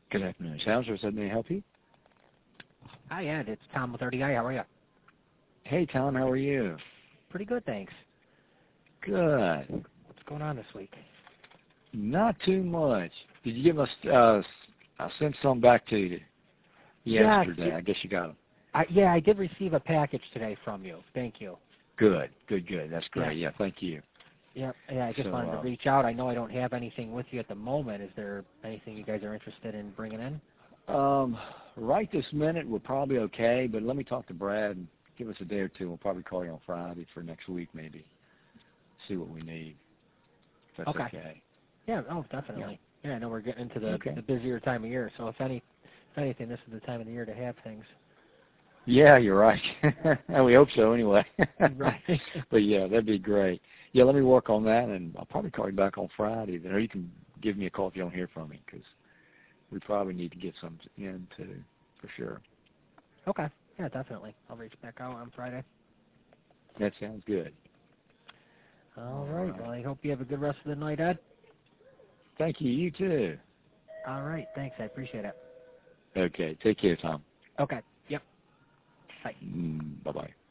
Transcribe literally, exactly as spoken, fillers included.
Good afternoon. Sounds or something to help you? Hi, Ed. It's Tom with R D I. How are you? Hey, Tom. How are you? Pretty good, thanks. Good. What's going on this week? Not too much. Did you give us, uh, I sent some back to you yesterday. Yeah, I guess you got them. I, yeah, I did receive a package today from you. Thank you. Good, good, good. That's great. Yeah, yeah thank you. Yeah, yeah. I just so, wanted to uh, reach out. I know I don't have anything with you at the moment. Is there anything you guys are interested in bringing in? Um, right this minute, we're probably okay, but let me talk to Brad and give us a day or two. We'll probably call you on Friday for next week maybe. See what we need. If that's Okay. okay. Yeah, oh, definitely. Yeah, yeah, I know we're getting into the, okay. the busier time of year, so if any, if anything, this is the time of the year to have things. Yeah, you're right. And we hope so anyway. Right. But yeah, that'd be great. Yeah, let me work on that, and I'll probably call you back on Friday. Then, or you can give me a call if you don't hear from me, because we probably need to get some in too, for sure. Okay. Yeah, definitely. I'll reach back out on Friday. That sounds good. All, All right. right. Well, I hope you have a good rest of the night, Ed. Thank you. You too. All right. Thanks. I appreciate it. Okay. Take care, Tom. Okay. Yep. Bye. Mm, bye-bye.